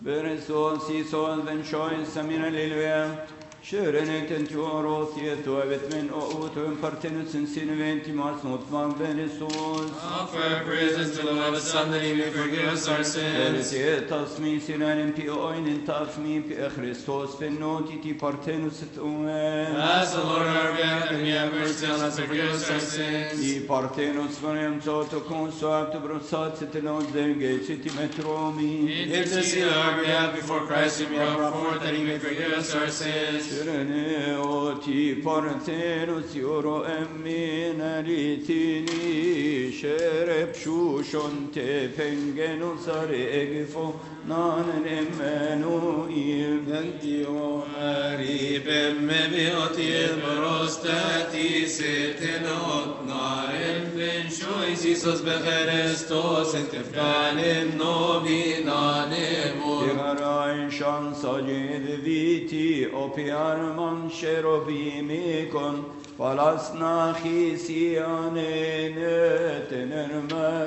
Beresos ison den shoin samina lilvea. Kören tentioros jetu evet men outum partenus in sinuventi mars not van beresos. Offer praises to the Lord, the Son, that He may forgive us our sins. Beretas mi sinanim pi oinin tas mi pi Christos fenoti ti partenus et ue. As the Lord our God, and He have mercy on us and forgive us our sins. I partenus vonem soto conso apto brosat et nos denge citi metromi. Intercede on our behalf before Christ, whom He have brought forth, that He may forgive us our sins. Sirene oti partenus euro emmina litini sherep shushon te pengenus aregifo nanen emmanuel. Gentio aribem me biotil prostati setenot narem ben shois Isos becherestos en tefkanem nobinanem Irain shansa jedviti opiarman sherobimikon falasna chisiane netener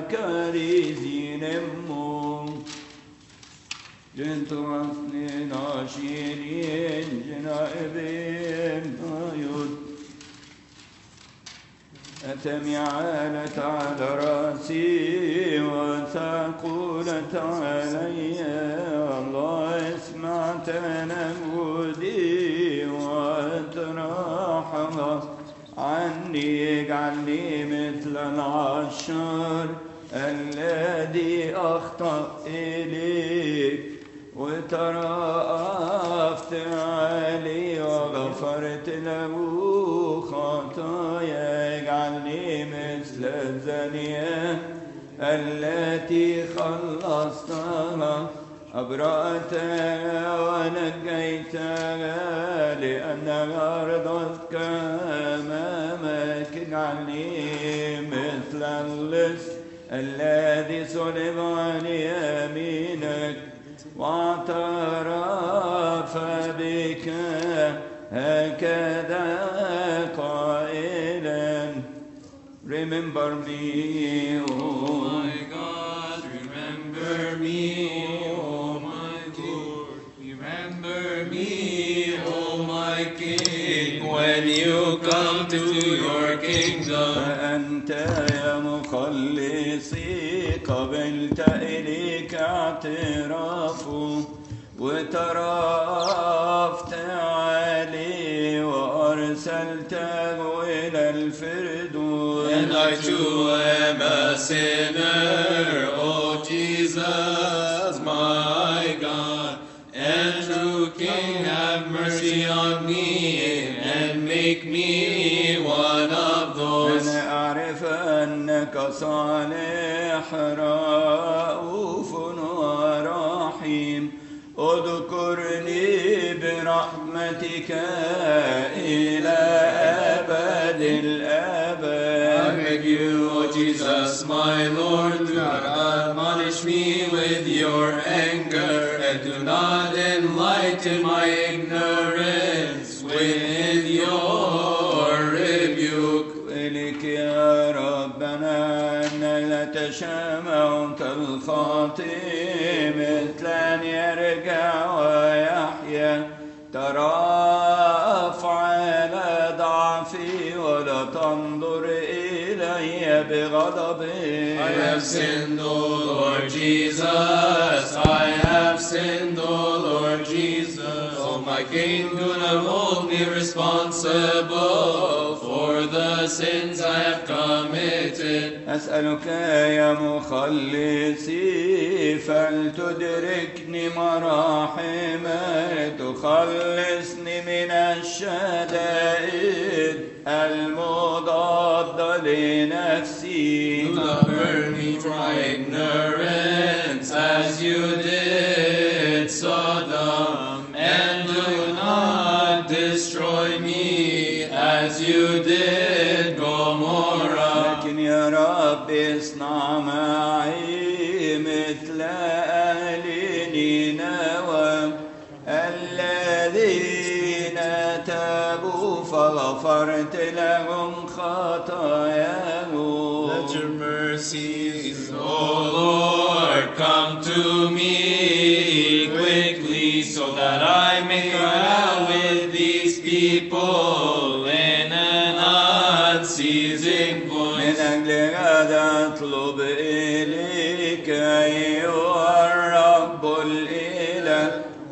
makarizinem Gentuasni nashirin jinaibim ayud أتمي عالت على رأسي وثقولت علي الله اسمع تنبودي وترحم عني اجعلني مثل العشار الذي أخطأ إليك وترأفت علي وغفرت له خطايا اجعلني مثل الزانية التي خلصتها أبرأتها ونجيتها لأنها رضتك أمامك اجعلني مثل اللص الذي صلب عن يمينك واعترف بك هكذا قائلا Remember me, Oh my God, remember me, oh my Lord. Remember me, oh my King, when you come to your kingdom. فأنت يا مخلصي قبلت إليك اعترافه وترافت عليه وأرسلته إلى الفردوس. And I too am a sinner, O Jesus, my God. And true King, have mercy on me and make me one of those. أنا أعرف أنك صالح رؤوف ورحيم اذكرني برحمتك إلى أبد الآباد. I beg you, O Jesus, my Lord, do not admonish me with your anger, and do not enlighten my ignorance with your rebuke. إليك يا ربنا أن لا تشامع كالخاطئ مثل أن يرجع ويحيا ترافع على ضعفي ولا تنظر إلي بغضب. I have sinned, O Lord Jesus, I have sinned, O Lord Jesus. O my King, do not hold me responsible for the sins I have committed. أسألك يا مخلصي فلتدركني مراحمك تخلصني من الشدائد المضادة لنفسي. Do not burn me for my ignorance as you did Sodom, and do not destroy me as you did Gomorrah. لكن يا رب اصنع معي مثل أهل نينوى الذين تابوا فغفرت لهم خطاياهم. Let your mercies, O Lord, come to me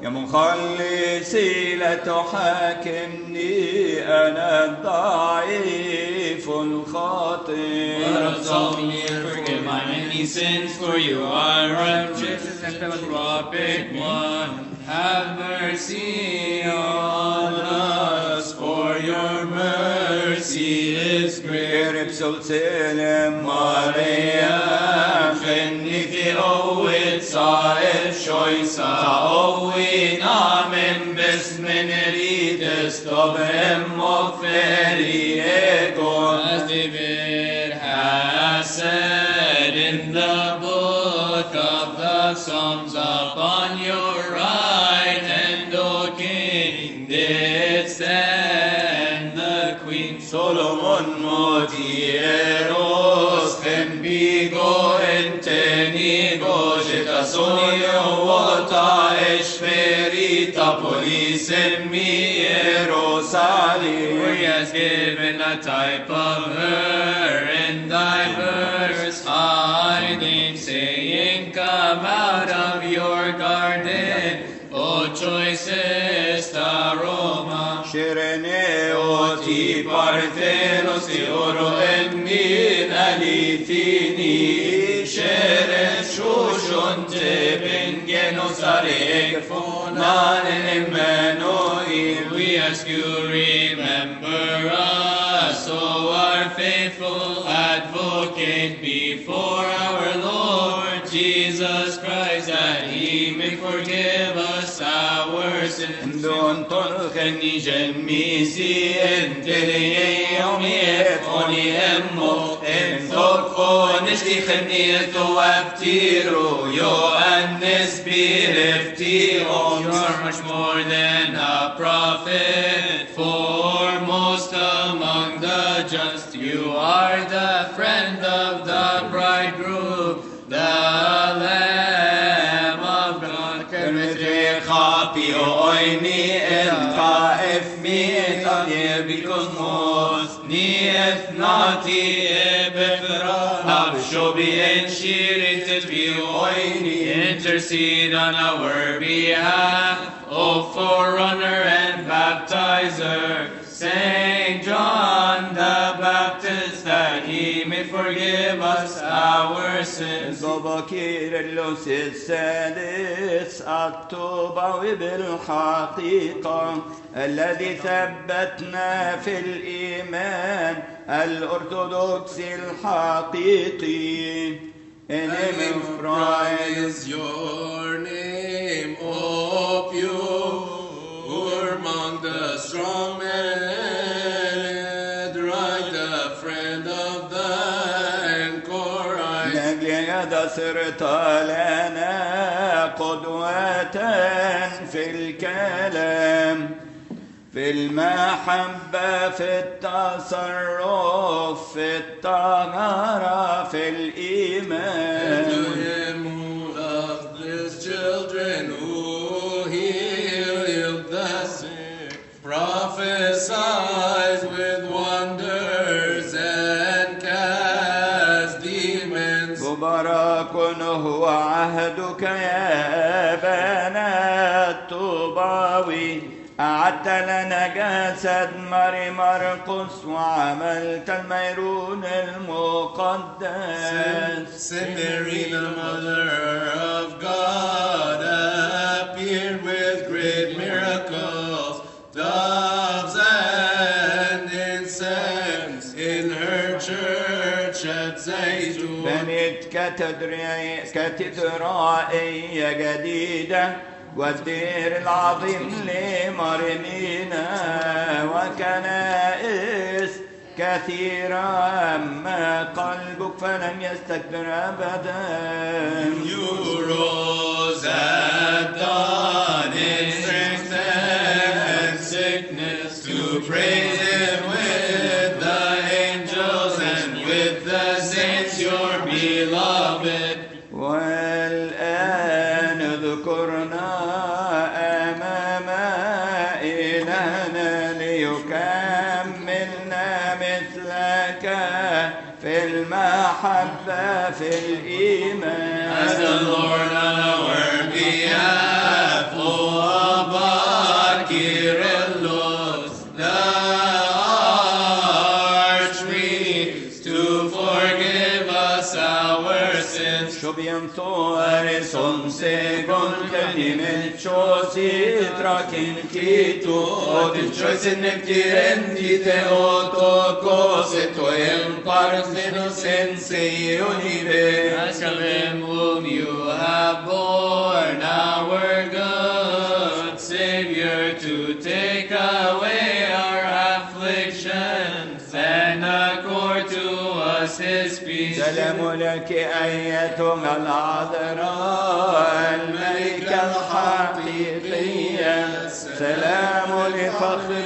يا مخلصي لا تحاكمني أنا الضعيف الخاطئ. But absolve me and forgive my many sins, for you are righteous and philanthropic one. Have mercy on us, for your mercy is great. ربسل سلم مريم خني في قوة صائر شويسا قوي نعمن باسم نريد استبهم مغفريكم. As David has said in the book of the Psalms, upon your right hand, O King, did stand the Queen. Solomon modieros tembigo entenigo jetasonio vota esferita polis en mi Jerusalem. For he has given a type of her in diverse hiding, saying, come out of your garden, O choicest aroma. Shirene oti parthenos di oro en min alithini Shere shushon te bengenos arekfonan Emmanuel. We ask you, remember us, O our faithful advocate, before our Lord Jesus Christ, that he may forgive us our sins. Don torcheni gemisi enteri yomi efoni emmo entokon ishticheni eto aftiru yo annes bireftiron. You are much more than a prophet, foremost among the just. You are the friend of the bridegroom, the Lamb of God. Chapi oini en chaef mi etanye bikosmos ni ethnati ebefra abshobi en shirit bi oini. Intercede on our behalf, O forerunner and baptizer, Saint John the Baptist, that he may forgive us our sins. بكير اللوس السادس الطوبة بالحقيقة الذي ثبتنا في الإيمان الأرثوذكسي الحقيقي. Praise your name, O pure among the strong men, right the friend of the anchorite. لقد صرت لنا قدوة في الكلام في المحبة في التصرف في الطهارة في الإيمان. To him who loved his children, who healed the sick, prophesies with wonders and cast demons. مبارك هو عهدك يا أبانا الطوباوي، أعدت لنا جسد ماري مرقس وعملت الميرون المقدس. Saint Mary, the Mother of God, appeared with great miracles, doves and incense in her church at Zaytun. بنت كاتدرائية جديدة والدير العظيم لمرمينا وكنائس كثيرة، أما قلبك فلم يستكبر أبدا. You rose at dawn in strength and sickness to praise Him with the angels and with the saints, your beloved. والآن اذكرنا أمام إلهنا ليكملنا مثلك في المحبة في الإيمان. As the Lord on our behalf, O egon kelimet chosi trakin kitu Odin choisin neptirendite otokose toem parthenos ense unive. Askalem whom you have borne, our good Savior, to take away our afflictions and accord to us his peace. سلام لك أيتها العذراء الملكة الحقيقية سلام لفخر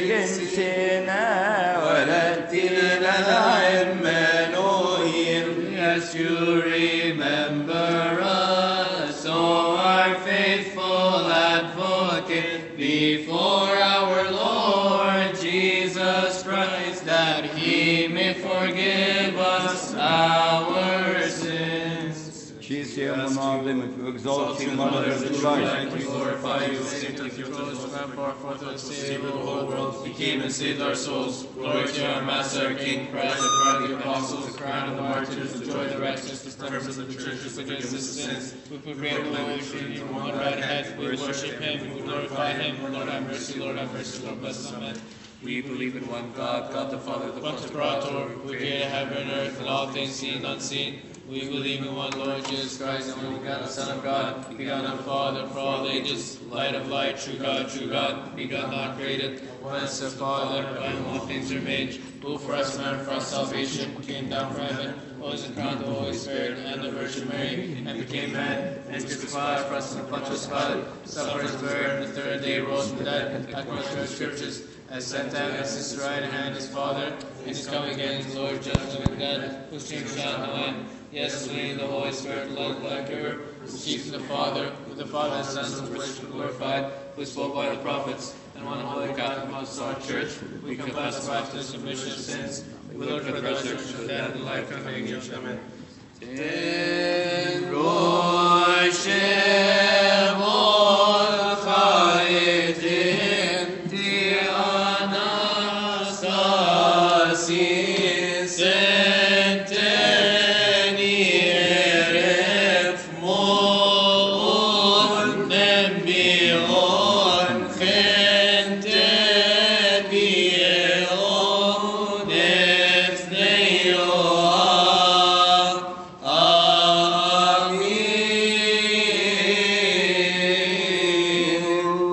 جنسنا ولدت لنا عمانوئيل. Yes, you remember us, O our faithful advocate, before our Lord Jesus Christ, that he may forgive us our sins. She's here on the exalting Mother of Christ. We glorify you, Saint of your Church, for the Savior of the whole world. He came and saved our souls. Glory to our Master, our King, Christ, the crown of the apostles, the crown of the martyrs, the joy of the righteous, the purpose of the churches against the sins. We proclaim the Lord Trinity from one right hand. We worship him, we glorify him. Lord have mercy, Lord have mercy, Lord bless us, amen. We believe in one God, God the Father, the Pantocrator, who created heaven and earth and all things seen and unseen. We believe in one Lord Jesus Christ, the only begotten Son of God, begotten of the Father for all ages, light of light, true God, begotten, not created, once the Father, by whom all things are made, who for us and for our salvation came down from heaven, was crowned with the Holy Spirit and the Virgin Mary, and became man, and crucified for us in Pontius Pilate, suffered and buried, and the third day rose from the dead, according to our scriptures, as sent down at his right hand his Father, and is coming again, the Lord, judging the dead, whose name shall no end. Yes, we the Holy Spirit, like her, who speaks to the Father, with the Father and Son, who was glorified, who spoke by the prophets, and one holy Catholic Apostolic Church. We confess Christ to the submission of sins. We look for the resurrection of the dead and life coming age. Amen.